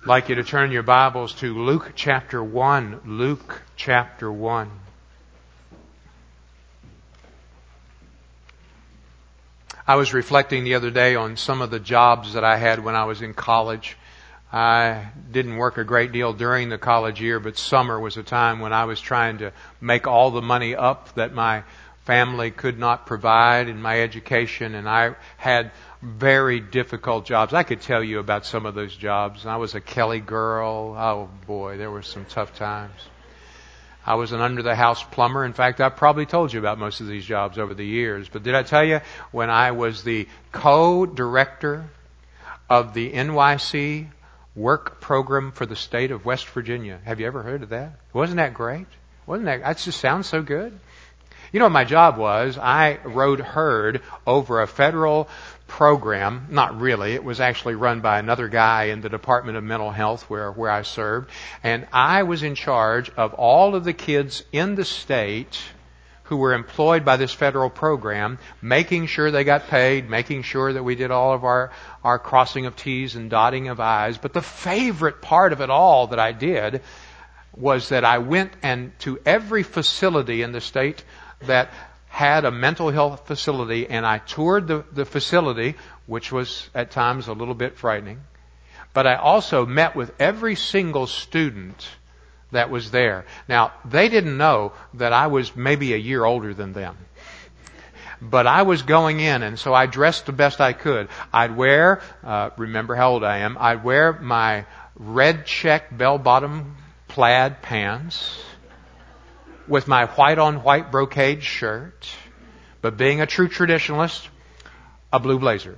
I'd like you to turn your Bibles to Luke chapter 1. Luke chapter 1. I was reflecting the other day on some of the jobs that I had when I was in college. I didn't work a great deal during the college year, but summer was a time when I was trying to make all the money up that my family could not provide in my education, and I had very difficult jobs. I could tell you about some of those jobs. I was a Kelly girl. Oh boy, there were some tough times. I was an under-the-house plumber. In fact, I probably told you about most of these jobs over the years. But did I tell you when I was the co-director of the NYC work program for the state of West Virginia? Have you ever heard of that? Wasn't that great? That just sounds so good? You know what my job was? I rode herd over a federal program. Not really. It was actually run by another guy in the Department of Mental Health where I served. And I was in charge of all of the kids in the state who were employed by this federal program, making sure they got paid, making sure that we did all of our crossing of T's and dotting of I's. But the favorite part of it all that I did was that I went to every facility in the state that had a mental health facility, and I toured the facility, which was at times a little bit frightening. But I also met with every single student that was there. Now, they didn't know that I was maybe a year older than them. But I was going in, and so I dressed the best I could. I'd wear, remember how old I am, I'd wear my red check bell-bottom plaid pants with my white-on-white brocade shirt, but being a true traditionalist, a blue blazer.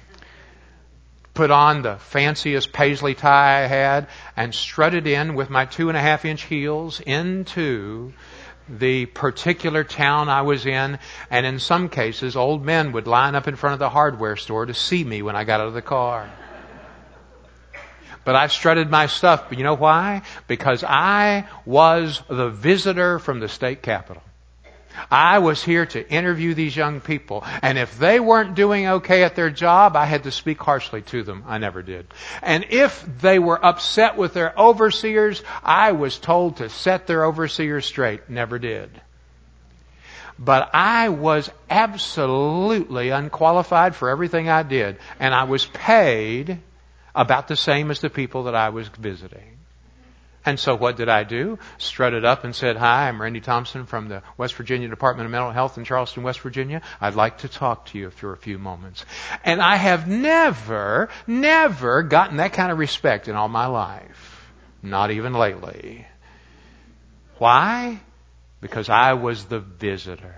Put on the fanciest paisley tie I had and strutted in with my 2.5-inch heels into the particular town I was in. And in some cases, old men would line up in front of the hardware store to see me when I got out of the car. But I strutted my stuff. But you know why? Because I was the visitor from the state capitol. I was here to interview these young people. And if they weren't doing okay at their job, I had to speak harshly to them. I never did. And if they were upset with their overseers, I was told to set their overseers straight. Never did. But I was absolutely unqualified for everything I did. And I was paid about the same as the people that I was visiting. And so what did I do? Strutted up and said, "Hi, I'm Randy Thompson from the West Virginia Department of Mental Health in Charleston, West Virginia. I'd like to talk to you for a few moments." And I have never gotten that kind of respect in all my life. Not even lately. Why? Because I was the visitor.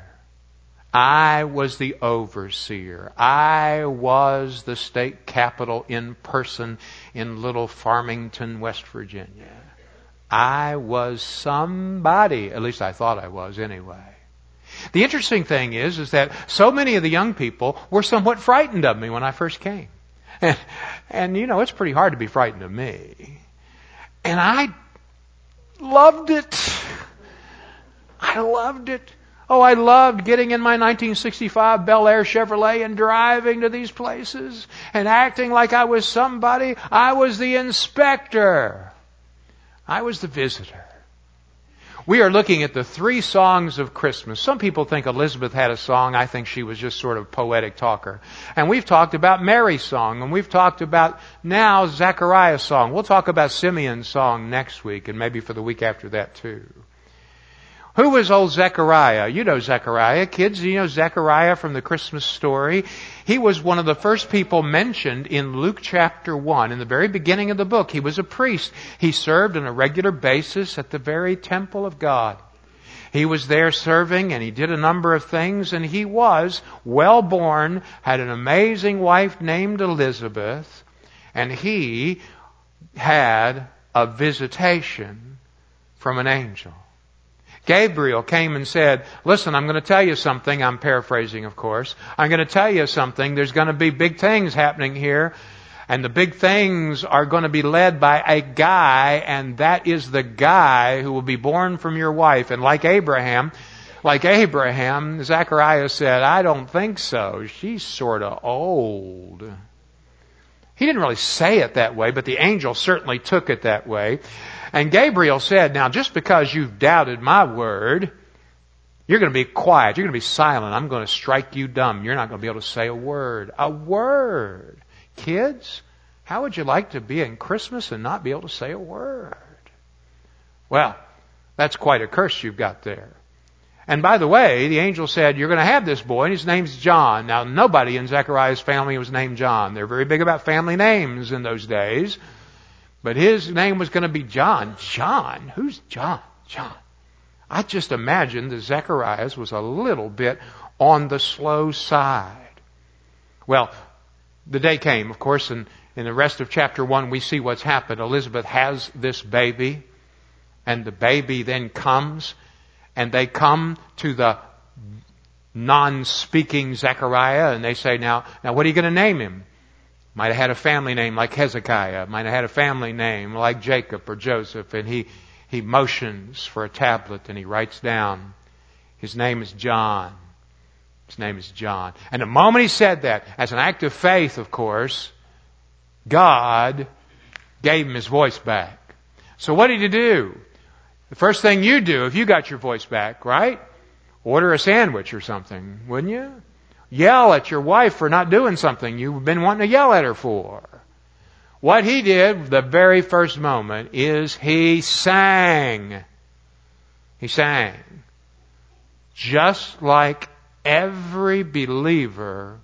I was the overseer. I was the state capitol in person in little Farmington, West Virginia. I was somebody. At least I thought I was anyway. The interesting thing is that so many of the young people were somewhat frightened of me when I first came. And you know, it's pretty hard to be frightened of me. And I loved it. I loved it. Oh, I loved getting in my 1965 Bel Air Chevrolet and driving to these places and acting like I was somebody. I was the inspector. I was the visitor. We are looking at the 3 songs of Christmas. Some people think Elizabeth had a song. I think she was just sort of a poetic talker. And we've talked about Mary's song, and we've talked about now Zechariah's song. We'll talk about Simeon's song next week, and maybe for the week after that too. Who was old Zechariah? You know Zechariah. Kids, you know Zechariah from the Christmas story. He was one of the first people mentioned in Luke chapter 1. In the very beginning of the book, he was a priest. He served on a regular basis at the very temple of God. He was there serving, and he did a number of things, and he was well born, had an amazing wife named Elizabeth, and he had a visitation from an angel. Gabriel came and said, "Listen, I'm going to tell you something." I'm paraphrasing, of course. "I'm going to tell you something. There's going to be big things happening here. And the big things are going to be led by a guy, and that is the guy who will be born from your wife." And like Abraham, Zechariah said, "I don't think so. She's sort of old." He didn't really say it that way, but the angel certainly took it that way. And Gabriel said, now just because you've doubted my word, you're going to be quiet. You're going to be silent. I'm going to strike you dumb. You're not going to be able to say a word. A word. Kids, how would you like to be in Christmas and not be able to say a word? Well, that's quite a curse you've got there. And by the way, the angel said, you're going to have this boy, and his name's John. Now, nobody in Zechariah's family was named John. They're very big about family names in those days. But his name was going to be John. John? Who's John? John. I just imagined that Zechariah's was a little bit on the slow side. Well, the day came, of course, and in the rest of chapter 1 we see what's happened. Elizabeth has this baby, and the baby then comes, and they come to the non-speaking Zechariah, and they say, now what are you going to name him? Might have had a family name like Hezekiah. Might have had a family name like Jacob or Joseph. And he motions for a tablet and he writes down, his name is John. His name is John. And the moment he said that, as an act of faith, of course, God gave him his voice back. So what did he do? The first thing you do if you got your voice back, right? Order a sandwich or something, wouldn't you? Yell at your wife for not doing something you've been wanting to yell at her for. What he did the very first moment is he sang. He sang. Just like every believer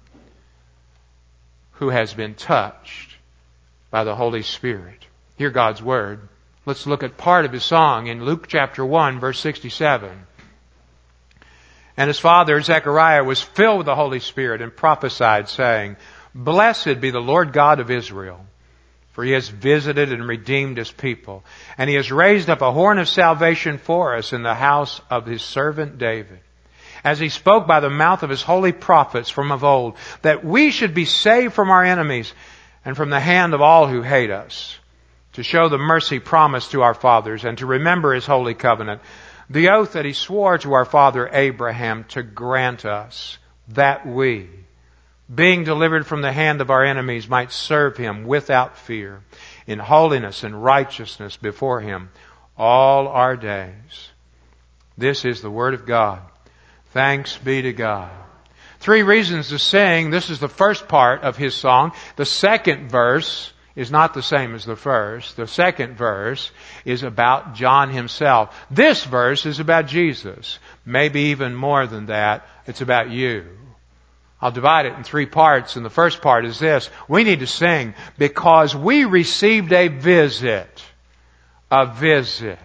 who has been touched by the Holy Spirit. Hear God's Word. Let's look at part of his song in Luke chapter 1, verse 67. And his father, Zechariah, was filled with the Holy Spirit and prophesied, saying, Blessed be the Lord God of Israel, for he has visited and redeemed his people. And he has raised up a horn of salvation for us in the house of his servant David, as he spoke by the mouth of his holy prophets from of old, that we should be saved from our enemies and from the hand of all who hate us, to show the mercy promised to our fathers and to remember his holy covenant, the oath that he swore to our father Abraham to grant us, that we, being delivered from the hand of our enemies, might serve him without fear, in holiness and righteousness before him all our days. This is the word of God. Thanks be to God. 3 reasons to sing. This is the first part of his song. The second verse is not the same as the first. The second verse is about John himself. This verse is about Jesus. Maybe even more than that, it's about you. I'll divide it in 3 parts, and the first part is this. We need to sing because we received a visit. A visit.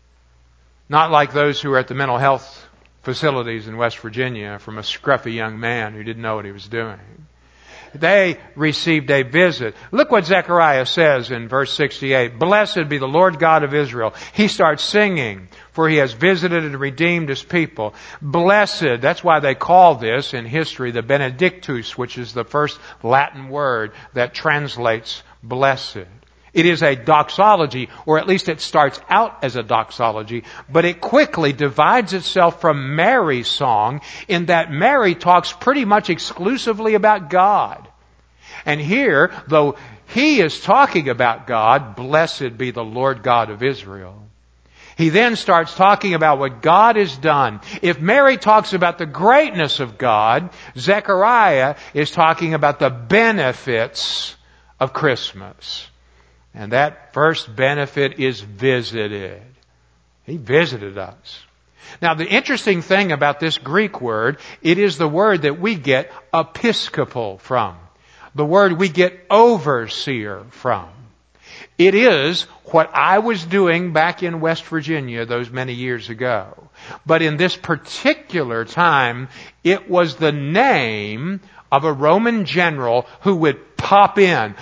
Not like those who are at the mental health facilities in West Virginia from a scruffy young man who didn't know what he was doing. They received a visit. Look what Zechariah says in verse 68. Blessed be the Lord God of Israel. He starts singing, for he has visited and redeemed his people. Blessed, that's why they call this in history the Benedictus, which is the first Latin word that translates blessed. It is a doxology, or at least it starts out as a doxology, but it quickly divides itself from Mary's song in that Mary talks pretty much exclusively about God. And here, though he is talking about God, blessed be the Lord God of Israel, he then starts talking about what God has done. If Mary talks about the greatness of God, Zechariah is talking about the benefits of Christmas. And that first benefit is visited. He visited us. Now, the interesting thing about this Greek word, it is the word that we get episcopal from. The word we get overseer from. It is what I was doing back in West Virginia those many years ago. But in this particular time, it was the name of a Roman general who would pop in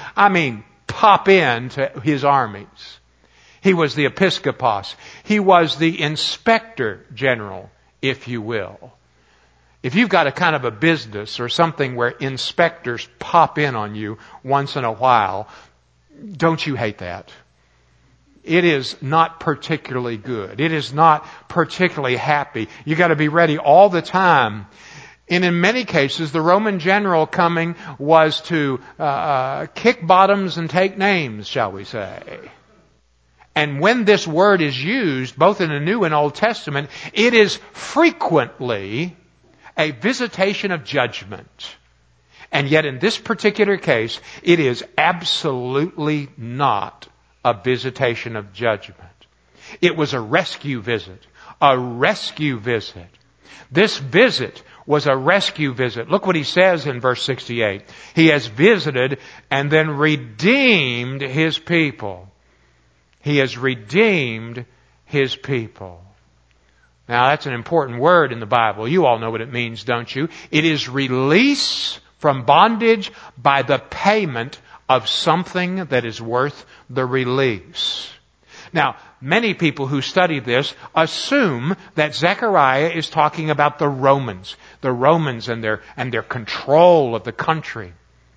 to his armies. He was the episkopos. He was the inspector general, if you will. If you've got a kind of a business or something where inspectors pop in on you once in a while, don't you hate that? It is not particularly good. It is not particularly happy. You got to be ready all the time. And in many cases, the Roman general coming was to kick bottoms and take names, shall we say. And when this word is used, both in the New and Old Testament, it is frequently a visitation of judgment. And yet in this particular case, it is absolutely not a visitation of judgment. It was a rescue visit. A rescue visit. This visit was a rescue visit. Look what he says in verse 68. He has visited and then redeemed his people. He has redeemed his people. Now that's an important word in the Bible. You all know what it means, don't you? It is release from bondage by the payment of something that is worth the release. Now, many people who study this assume that Zechariah is talking about the Romans and their control of the country.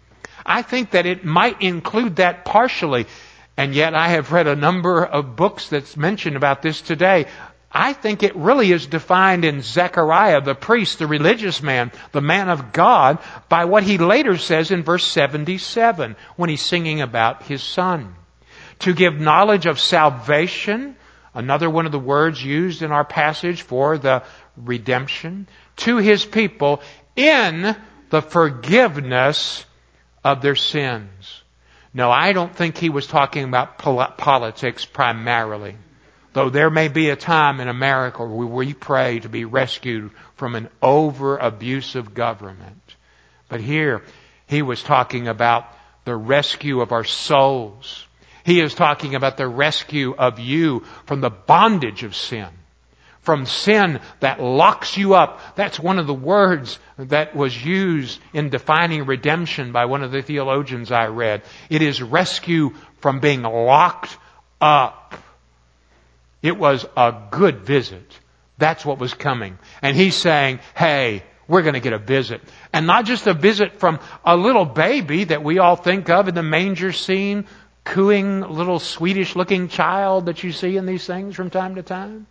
I think that it might include that partially, and yet I have read a number of books that's mentioned about this today. I think it really is defined in Zechariah, the priest, the religious man, the man of God, by what he later says in verse 77 when he's singing about his son. To give knowledge of salvation, another one of the words used in our passage for the redemption, to his people in the forgiveness of their sins. No, I don't think he was talking about politics primarily. Though there may be a time in America where we pray to be rescued from an over-abusive government. But here, he was talking about the rescue of our souls. He is talking about the rescue of you from the bondage of sin. From sin that locks you up. That's one of the words that was used in defining redemption by one of the theologians I read. It is rescue from being locked up. It was a good visit. That's what was coming. And he's saying, hey, we're going to get a visit. And not just a visit from a little baby that we all think of in the manger scene, cooing little Swedish-looking child that you see in these things from time to time.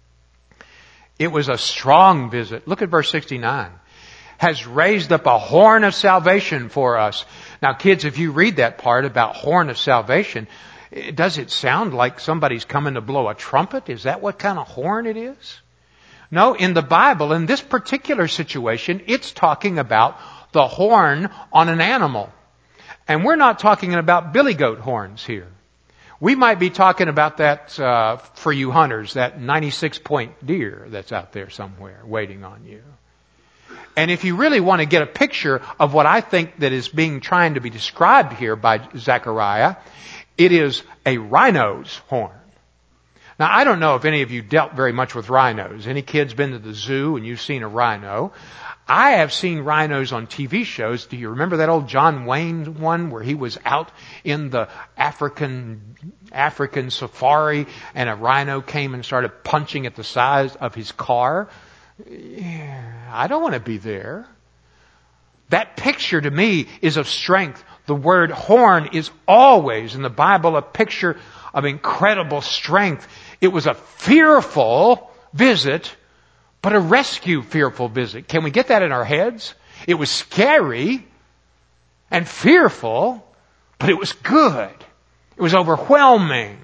It was a strong visit. Look at verse 69. Has raised up a horn of salvation for us. Now, kids, if you read that part about horn of salvation, does it sound like somebody's coming to blow a trumpet? Is that what kind of horn it is? No, in the Bible, in this particular situation, it's talking about the horn on an animal. And we're not talking about billy goat horns here. We might be talking about that for you hunters, that 96-point deer that's out there somewhere waiting on you. And if you really want to get a picture of what I think that is being trying to be described here by Zechariah, it is a rhino's horn. Now, I don't know if any of you dealt very much with rhinos. Any kids been to the zoo and you've seen a rhino? I have seen rhinos on TV shows. Do you remember that old John Wayne one where he was out in the African safari and a rhino came and started punching at the sides of his car? Yeah, I don't want to be there. That picture to me is of strength. The word horn is always in the Bible a picture of incredible strength. It was a fearful visit, but a rescue fearful visit. Can we get that in our heads? It was scary and fearful, but it was good. It was overwhelming.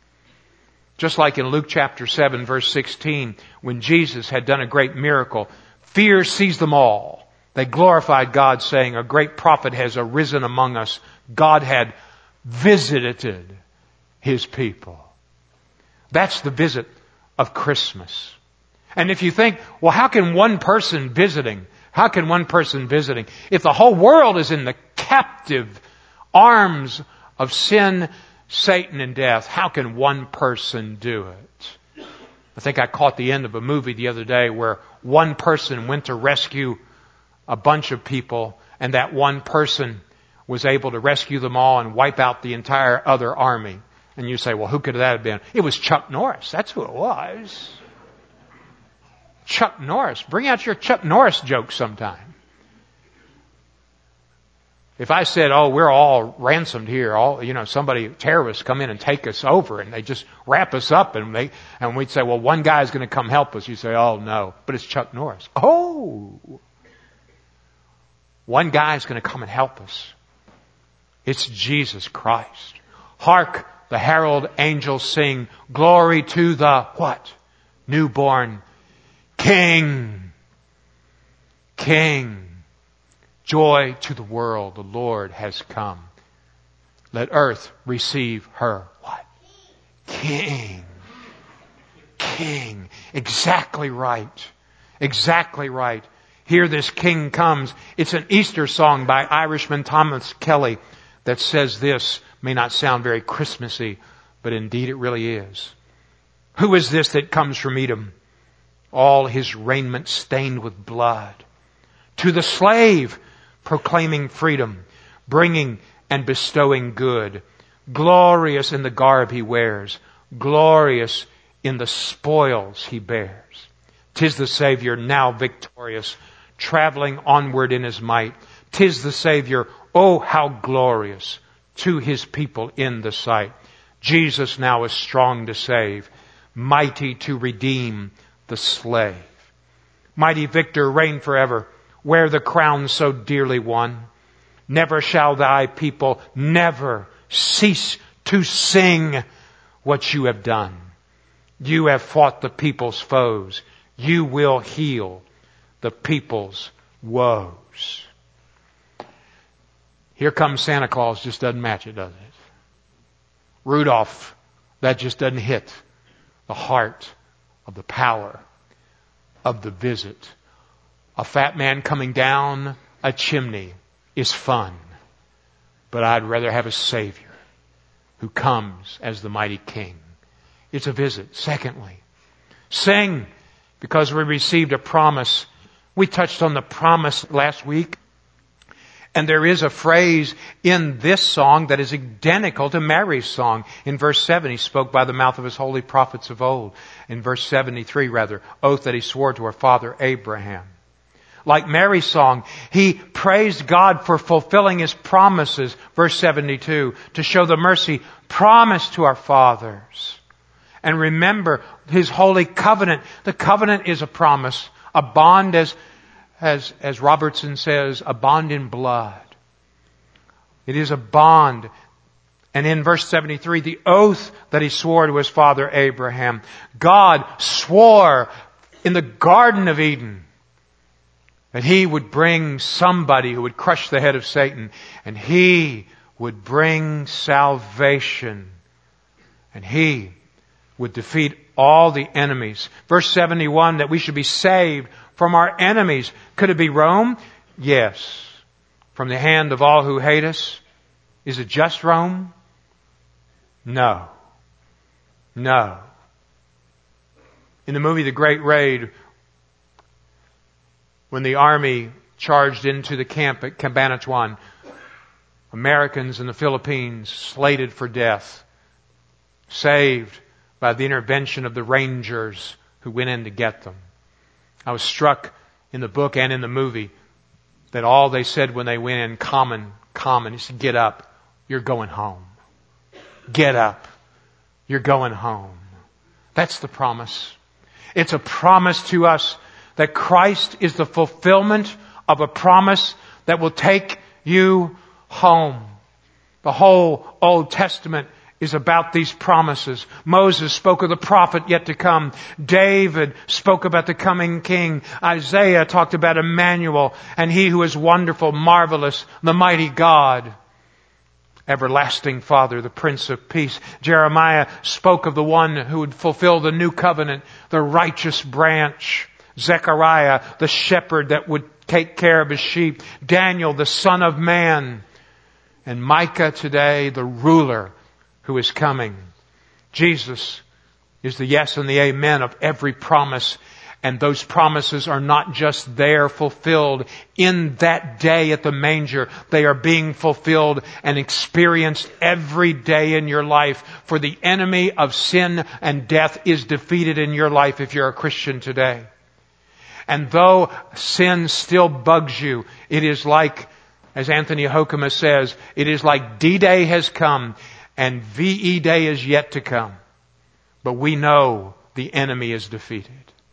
Just like in Luke chapter 7 verse 16, when Jesus had done a great miracle, fear seized them all. They glorified God, saying, a great prophet has arisen among us. God had visited his people. That's the visit of Christmas. And if you think, well, how can one person visiting? How can one person visiting? If the whole world is in the captive arms of sin, Satan, and death, how can one person do it? I think I caught the end of a movie the other day where one person went to rescue a bunch of people, and that one person was able to rescue them all and wipe out the entire other army. And you say, well, who could that have been? It was Chuck Norris. That's who it was. Chuck Norris. Bring out your Chuck Norris jokes sometime. If I said, oh, we're all ransomed here, terrorists come in and take us over and they just wrap us up and we'd say, well, one guy's going to come help us. You say, oh, no, but it's Chuck Norris. Oh, One guy is going to come and help us. It's Jesus Christ. Hark, the herald angels sing, glory to the what? Newborn King. King. Joy to the world, the Lord has come. Let earth receive her what? King. King. Exactly right. Exactly right. Here this King comes. It's an Easter song by Irishman Thomas Kelly that says this. May not sound very Christmassy, but indeed it really is. Who is this that comes from Edom? All his raiment stained with blood. To the slave proclaiming freedom, bringing and bestowing good. Glorious in the garb he wears, glorious in the spoils he bears. 'Tis the Savior now victorious, traveling onward in his might. 'Tis the Savior, oh how glorious to his people in the sight. Jesus now is strong to save, mighty to redeem the slave. Mighty victor, reign forever, wear the crown so dearly won. Never shall thy people never cease to sing what you have done. You have fought the people's foes. You will heal the people's woes. Here comes Santa Claus, just doesn't match it, does it? Rudolph, that just doesn't hit the heart of the power of the visit. A fat man coming down a chimney is fun, but I'd rather have a Savior who comes as the mighty King. It's a visit. Secondly, sing because we received a promise. We touched on the promise last week. And there is a phrase in this song that is identical to Mary's song. In verse 7, he spoke by the mouth of his holy prophets of old. In verse 73, oath that he swore to our father Abraham. Like Mary's song, he praised God for fulfilling his promises, verse 72, to show the mercy promised to our fathers. And remember his holy covenant. The covenant is a promise, a bond as Robertson says, a bond in blood. It is a bond. And in verse 73, the oath that he swore to his father Abraham. God swore in the Garden of Eden that he would bring somebody who would crush the head of Satan, and he would bring salvation, and he would defeat all the enemies. Verse 71, that we should be saved from our enemies. Could it be Rome? Yes. From the hand of all who hate us? Is it just Rome? No. No. In the movie The Great Raid, when the army charged into the camp at Cabanatuan, Americans in the Philippines slated for death, saved by the intervention of the Rangers who went in to get them. I was struck in the book and in the movie that all they said when they went in, common, he said, get up, you're going home. Get up, you're going home. That's the promise. It's a promise to us that Christ is the fulfillment of a promise that will take you home. The whole Old Testament is about these promises. Moses spoke of the prophet yet to come. David spoke about the coming king. Isaiah talked about Emmanuel and he who is wonderful, marvelous, the mighty God. Everlasting Father, the Prince of Peace. Jeremiah spoke of the one who would fulfill the new covenant, the righteous branch. Zechariah, the shepherd that would take care of his sheep. Daniel, the Son of Man. And Micah today, the ruler who is coming. Jesus is the yes and the amen of every promise. And those promises are not just there fulfilled in that day at the manger. They are being fulfilled and experienced every day in your life. For the enemy of sin and death is defeated in your life if you're a Christian today. And though sin still bugs you, it is like, as Anthony Hoekema says, it is like D-Day has come and VE Day is yet to come. But we know the enemy is defeated.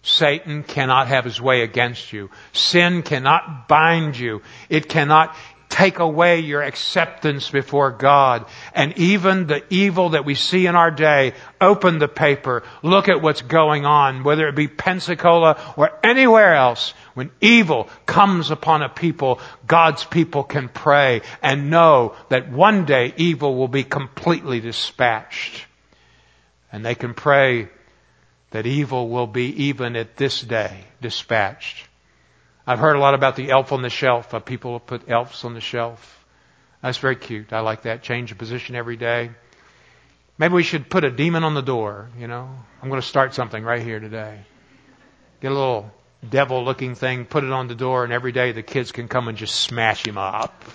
Satan cannot have his way against you. Sin cannot bind you. It cannot take away your acceptance before God. And even the evil that we see in our day, open the paper, look at what's going on, whether it be Pensacola or anywhere else. When evil comes upon a people, God's people can pray and know that one day evil will be completely dispatched. And they can pray that evil will be, even at this day, dispatched. I've heard a lot about the elf on the shelf. People put elves on the shelf. That's very cute. I like that. Change of position every day. Maybe we should put a demon on the door, I'm going to start something right here today. Get a little devil-looking thing, put it on the door, and every day the kids can come and just smash him up.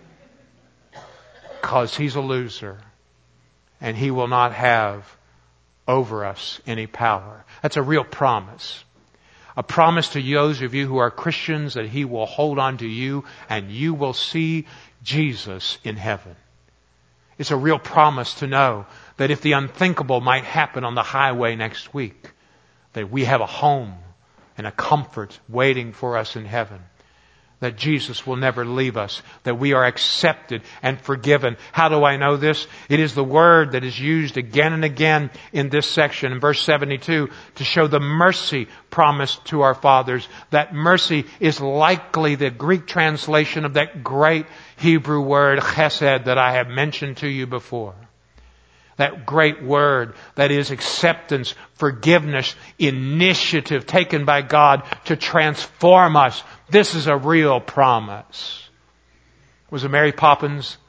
Because he's a loser. And he will not have over us any power. That's a real promise. A promise to those of you who are Christians that He will hold on to you and you will see Jesus in heaven. It's a real promise to know that if the unthinkable might happen on the highway next week, that we have a home and a comfort waiting for us in heaven. That Jesus will never leave us. That we are accepted and forgiven. How do I know this? It is the word that is used again and again in this section, in verse 72, to show the mercy promised to our fathers. That mercy is likely the Greek translation of that great Hebrew word, chesed, that I have mentioned to you before. That great word that is acceptance, forgiveness, initiative taken by God to transform us. This is a real promise. Was it Mary Poppins?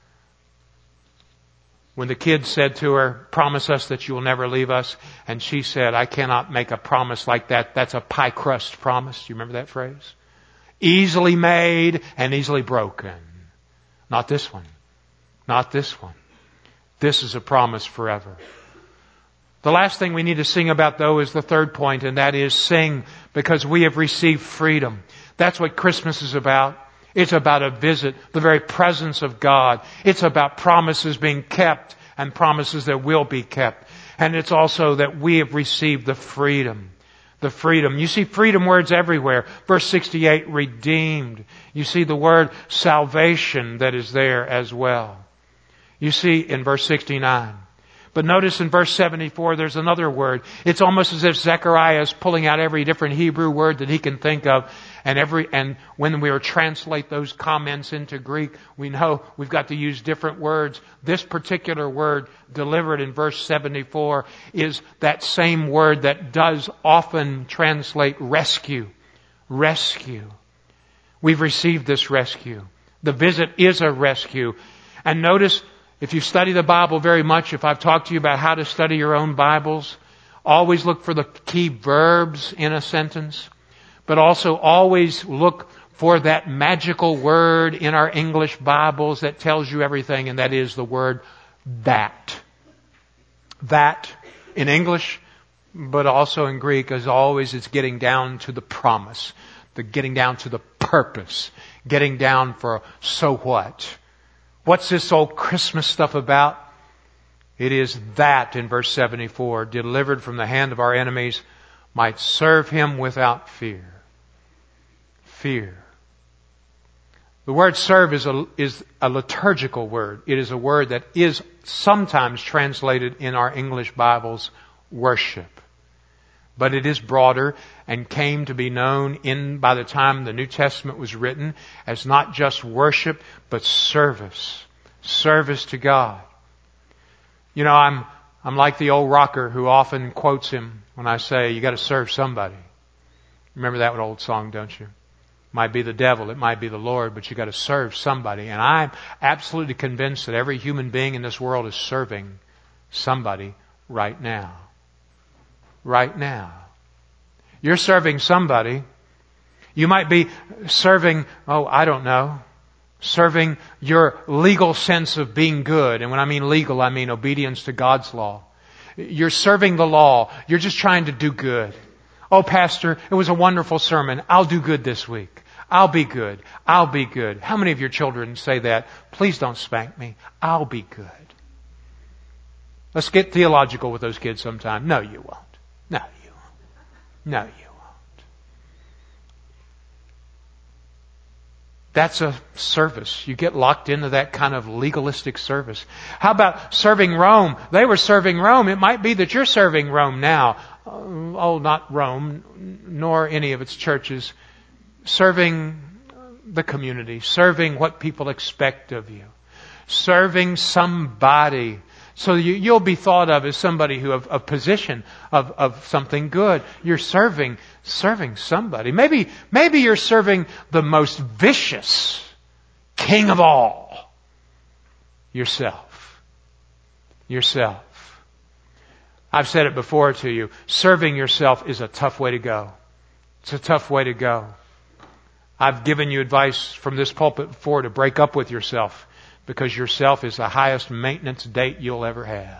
When the kids said to her, promise us that you will never leave us. And she said, I cannot make a promise like that. That's a pie crust promise. Do you remember that phrase? Easily made and easily broken. Not this one. Not this one. This is a promise forever. The last thing we need to sing about, though, is the third point, and that is sing because we have received freedom. That's what Christmas is about. It's about a visit, the very presence of God. It's about promises being kept and promises that will be kept. And it's also that we have received the freedom. The freedom. You see freedom words everywhere. Verse 68, redeemed. You see the word salvation that is there as well. You see in verse 69. But notice in verse 74, there's another word. It's almost as if Zechariah is pulling out every different Hebrew word that he can think of. And when we translate those comments into Greek, we know we've got to use different words. This particular word delivered in verse 74 is that same word that does often translate rescue. Rescue. We've received this rescue. The visit is a rescue. And notice, if you study the Bible very much, if I've talked to you about how to study your own Bibles, always look for the key verbs in a sentence, but also always look for that magical word in our English Bibles that tells you everything, and that is the word that. That in English, but also in Greek, as always, it's getting down to the promise, getting down to the purpose, getting down for so what. What's this old Christmas stuff about? It is that in verse 74, delivered from the hand of our enemies, might serve Him without fear. Fear. The word serve is a liturgical word. It is a word that is sometimes translated in our English Bibles, worship. But it is broader and came to be known by the time the New Testament was written as not just worship, but service. Service to God. You know, I'm like the old rocker who often quotes him when I say, you got to serve somebody. Remember that old song, don't you? It might be the devil, it might be the Lord, but you got to serve somebody. And I'm absolutely convinced that every human being in this world is serving somebody right now. Right now. You're serving somebody. You might be serving, serving your legal sense of being good. And when I mean legal, I mean obedience to God's law. You're serving the law. You're just trying to do good. Oh, Pastor, it was a wonderful sermon. I'll do good this week. I'll be good. I'll be good. How many of your children say that? Please don't spank me. I'll be good. Let's get theological with those kids sometime. No, you won't. No, you won't. No, you won't. That's a service. You get locked into that kind of legalistic service. How about serving Rome? They were serving Rome. It might be that you're serving Rome now. Oh, not Rome, nor any of its churches. Serving the community. Serving what people expect of you. Serving somebody. So you'll be thought of as somebody who of position, of something good. You're serving somebody. Maybe you're serving the most vicious king of all. Yourself. I've said it before to you. Serving yourself is a tough way to go. It's a tough way to go. I've given you advice from this pulpit before to break up with yourself, because yourself is the highest maintenance date you'll ever have.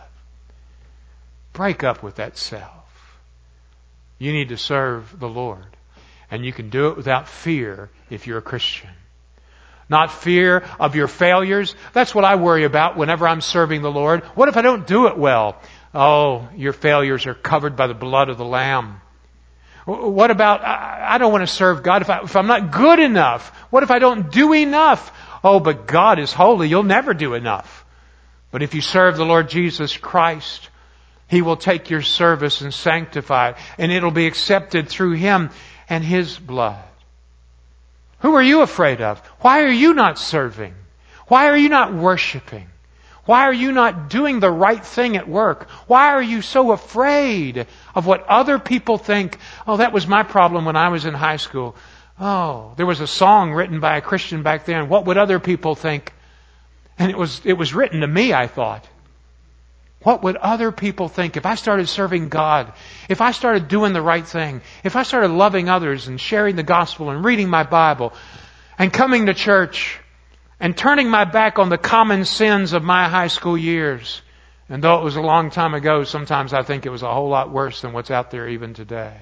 Break up with that self. You need to serve the Lord. And you can do it without fear if you're a Christian. Not fear of your failures. That's what I worry about whenever I'm serving the Lord. What if I don't do it well? Oh, your failures are covered by the blood of the Lamb. What about, I don't want to serve God if I'm not good enough? What if I don't do enough? Oh, but God is holy. You'll never do enough. But if you serve the Lord Jesus Christ, He will take your service and sanctify it, and it'll be accepted through Him and His blood. Who are you afraid of? Why are you not serving? Why are you not worshiping? Why are you not doing the right thing at work? Why are you so afraid of what other people think? Oh, that was my problem when I was in high school. Oh, there was a song written by a Christian back then. What would other people think? And it was written to me, I thought. What would other people think if I started serving God? If I started doing the right thing? If I started loving others and sharing the gospel and reading my Bible and coming to church and turning my back on the common sins of my high school years? And though it was a long time ago, sometimes I think it was a whole lot worse than what's out there even today.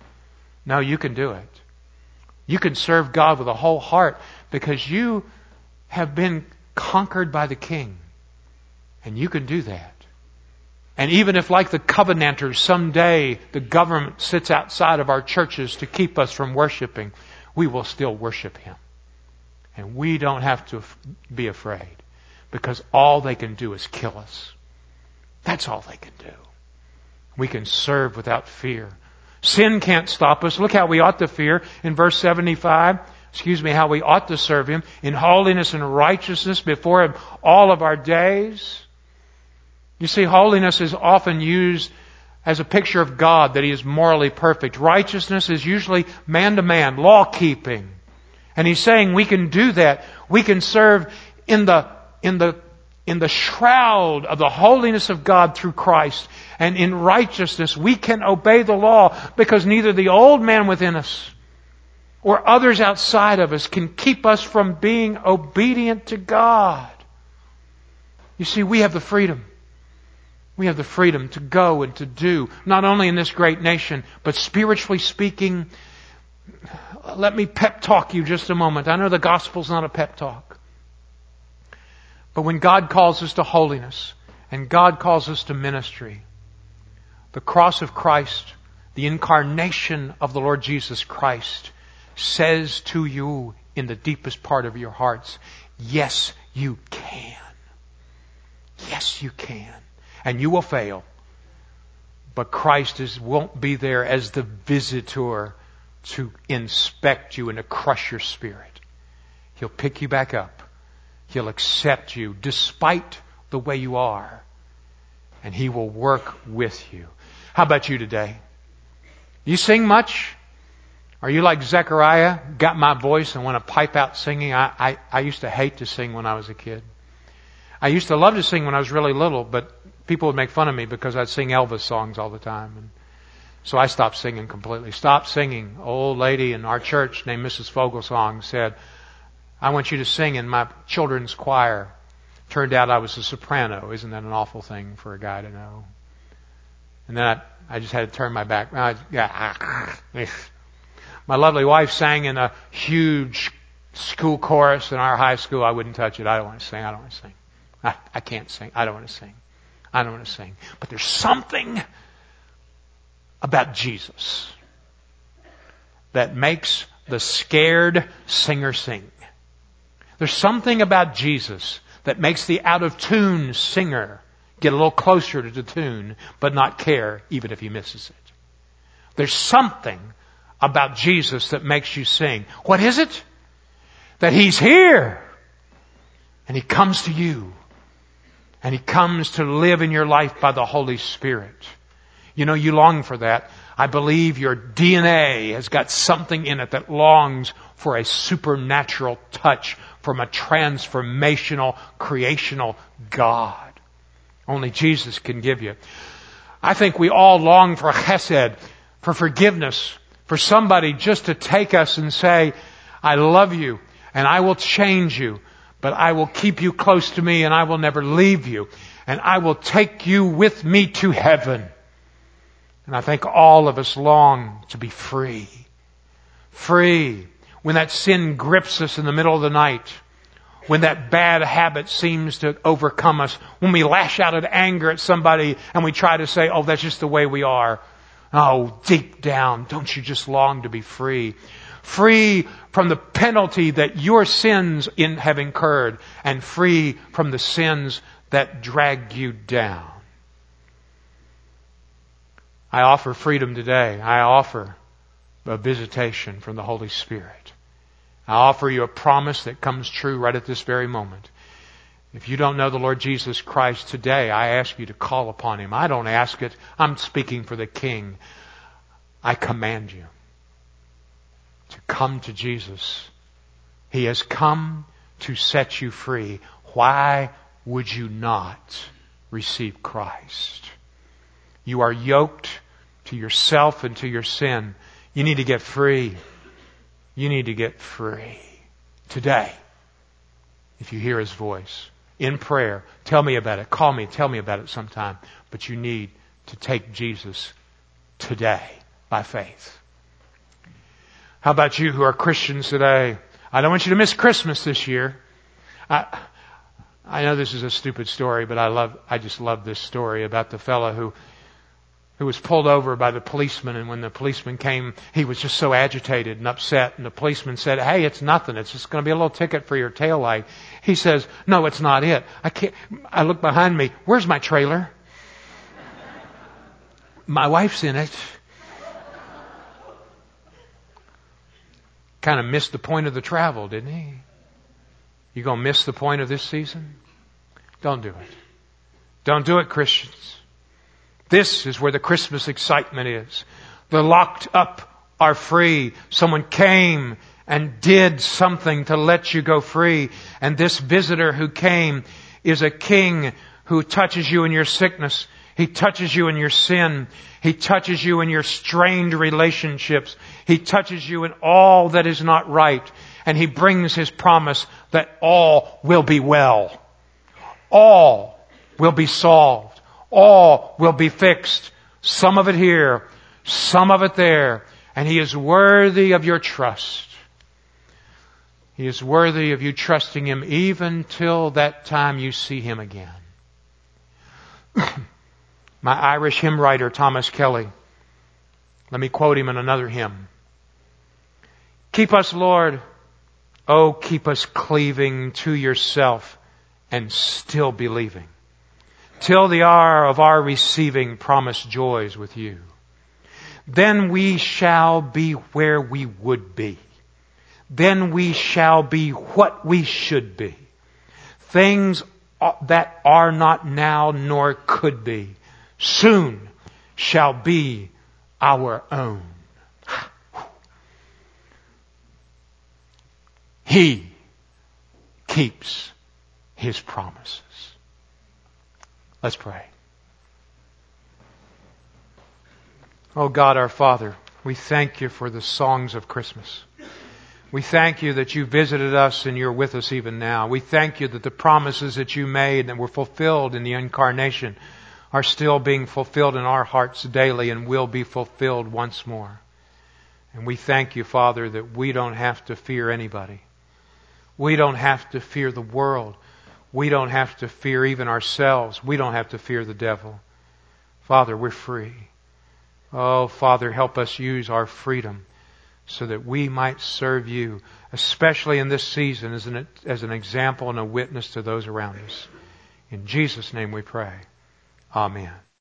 No, you can do it. You can serve God with a whole heart because you have been conquered by the King. And you can do that. And even if, like the Covenanters, someday the government sits outside of our churches to keep us from worshiping, we will still worship Him. And we don't have to be afraid, because all they can do is kill us. That's all they can do. We can serve without fear. Sin can't stop us. Look how we ought to fear in verse 75. How we ought to serve Him in holiness and righteousness before Him all of our days. You see, holiness is often used as a picture of God, that He is morally perfect. Righteousness is usually man to man, law keeping. And He's saying we can do that. We can serve in the shroud of the holiness of God through Christ. And in righteousness, we can obey the law, because neither the old man within us or others outside of us can keep us from being obedient to God. You see, we have the freedom. We have the freedom to go and to do, not only in this great nation, but spiritually speaking. Let me pep talk you just a moment. I know the gospel's not a pep talk. But when God calls us to holiness and God calls us to ministry, the cross of Christ, the incarnation of the Lord Jesus Christ, says to you in the deepest part of your hearts, yes, you can. Yes, you can. And you will fail. But Christ won't be there as the visitor to inspect you and to crush your spirit. He'll pick you back up. He'll accept you despite the way you are. And He will work with you. How about you today? You sing much? Are you like Zechariah? Got my voice and want to pipe out singing? I used to hate to sing when I was a kid. I used to love to sing when I was really little, but people would make fun of me because I'd sing Elvis songs all the time. And so I stopped singing completely. Stopped singing. An old lady in our church named Mrs. Fogelsong said, I want you to sing in my children's choir. Turned out I was a soprano. Isn't that an awful thing for a guy to know? And then I just had to turn my back. My lovely wife sang in a huge school chorus in our high school. I wouldn't touch it. I don't want to sing. I don't want to sing. I can't sing. I don't want to sing. I don't want to sing. But there's something about Jesus. that makes the scared singer sing. There's something about Jesus that makes the out-of-tune singer get a little closer to the tune, but not care even if he misses it. There's something about Jesus that makes you sing. What is it? That He's here. And He comes to you. And He comes to live in your life by the Holy Spirit. You know, you long for that. I believe your DNA has got something in it that longs for a supernatural touch from a transformational, creational God. Only Jesus can give you. I think we all long for chesed, for forgiveness, for somebody just to take us and say, I love you and I will change you, but I will keep you close to me and I will never leave you and I will take you with me to heaven. And I think all of us long to be free. Free. When that sin grips us in the middle of the night, when that bad habit seems to overcome us, when we lash out in anger at somebody and we try to say, oh, that's just the way we are. Oh, deep down, don't you just long to be free? Free from the penalty that your sins have incurred and free from the sins that drag you down. I offer freedom today. I offer a visitation from the Holy Spirit. I offer you a promise that comes true right at this very moment. If you don't know the Lord Jesus Christ today, I ask you to call upon Him. I don't ask it. I'm speaking for the King. I command you to come to Jesus. He has come to set you free. Why would you not receive Christ? You are yoked to yourself and to your sin. You need to get free. You need to get free. Today, if you hear His voice, in prayer, tell me about it. Call me, tell me about it sometime. But you need to take Jesus today by faith. How about you who are Christians today? I don't want you to miss Christmas this year. I know this is a stupid story, but I just love this story about the fellow who was pulled over by the policeman, and when the policeman came, he was just so agitated and upset, and the policeman said, hey, it's nothing. It's just going to be a little ticket for your taillight. He says, no, it's not it. I look behind me. Where's my trailer? My wife's in it. Kind of missed the point of the travel, didn't he? You going to miss the point of this season? Don't do it. Don't do it, Christians. This is where the Christmas excitement is. The locked up are free. Someone came and did something to let you go free. And this visitor who came is a king who touches you in your sickness. He touches you in your sin. He touches you in your strained relationships. He touches you in all that is not right. And He brings His promise that all will be well. All will be solved. All will be fixed. Some of it here, some of it there. And He is worthy of your trust. He is worthy of you trusting Him even till that time you see Him again. My Irish hymn writer, Thomas Kelly, let me quote him in another hymn. Keep us, Lord, oh, keep us cleaving to Yourself and still believing, till the hour of our receiving promised joys with You. Then we shall be where we would be. Then we shall be what we should be. Things that are not now nor could be, soon shall be our own. He keeps His promises. Let's pray. Oh God, our Father, we thank You for the songs of Christmas. We thank You that You visited us and You're with us even now. We thank You that the promises that You made and were fulfilled in the incarnation are still being fulfilled in our hearts daily and will be fulfilled once more. And we thank You, Father, that we don't have to fear anybody. We don't have to fear the world. We don't have to fear even ourselves. We don't have to fear the devil. Father, we're free. Oh, Father, help us use our freedom so that we might serve You, especially in this season as an example and a witness to those around us. In Jesus' name we pray. Amen.